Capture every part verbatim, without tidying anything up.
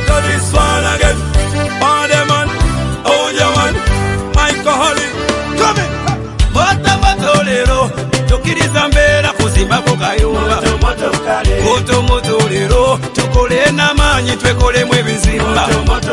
to this one again. Parliament, oh you want Michael Holly, come in. Bota motolero, tukiriza mbera kuzimba kukayumba. Moto motolero, tukole namanyi twekole mwe bizimba.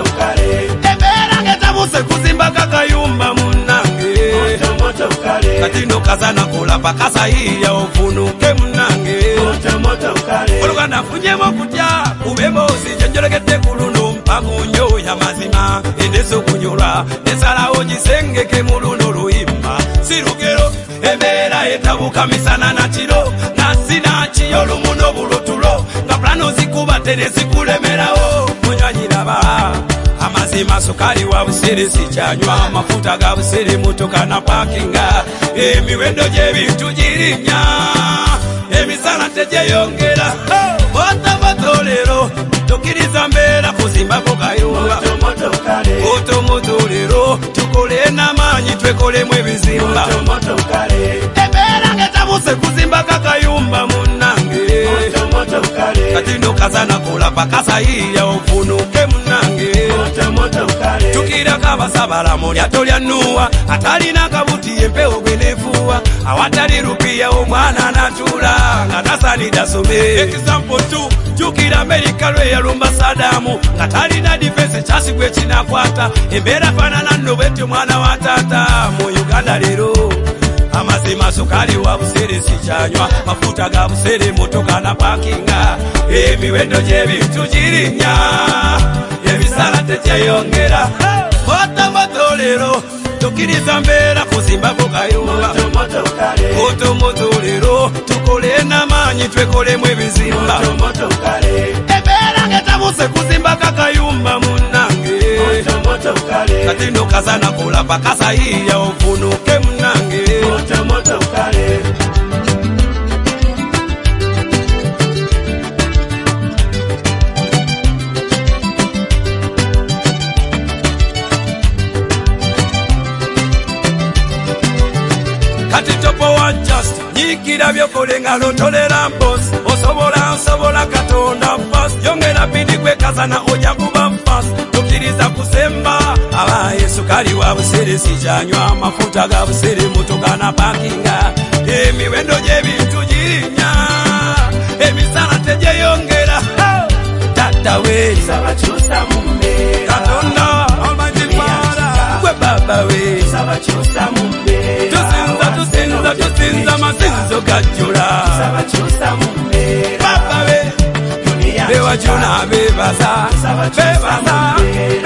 Ebera ngetabuse kuzimba kakayumba munange. Katino kazana kola pakasa hiya ofunuke munange. Oluganda funyemo kutya ubebozi jenjolegete kuluno mpagunyo ya mazima endeso kunyura nesalawo gisengeke muluno luimba sirugero ebera etabuka misana na kiro nasina kiyolo muno bulutulo nga plano zikuba tenesi kulemerawo munywanyiraba amazima sukali wa busere sichanywa amafuta ga busere motoka na parkinga emiwendo gy'ebintu girinya emisana tejeyongera bota motolero tukiriza mbera kuzimba kukayumba oto motolero tukole namanyi twekole mwe bizimba ebera ngetabuse kuzimba kakayumba munange katino kazana kola pakasa hiya ofunuke munange tukira kabasabala mulya tolya nuwa atalina kabuti empewo gwenefuwa awatali rupiya omwana natula nga tasanida some example two tukira Amerika lwe yalumba Sadamu nga talina defense chasi gwe kinakwata embeera fanana nno bwetyo mwana wa tata mu Uganda lero amazima sukali wa busere sichanywa mafuta ga busere motoka na parkinga emiwendo gy'ebintu girinya ebisala tejeyongera bota motolero tukiriza mbera kuzimba kukayumba oto motolero tukole namanyi twekole mwe bizimba ebera ngetabuse kuzimba kakayumba munange katino kazana kola pakasa hiya ofunuke munange kati topo wa just nyikira byokole nga lotolera mbos osobola nsobola katonda fast yongera bidi kwe kazana oja kuba fast tukiriza kusemba aba Yesu kali wa busere sichanywa mafuta ga busere motoka na parkinga emiwendo gy'ebintu girinya emisana tejeyongera tata we sabachusa mumbe katonda almighty father kwe baba we sabachusa mumbe tusinza tusinza masinzo gajula sabachusa mumbe baba we bewa juna bebaza bebaza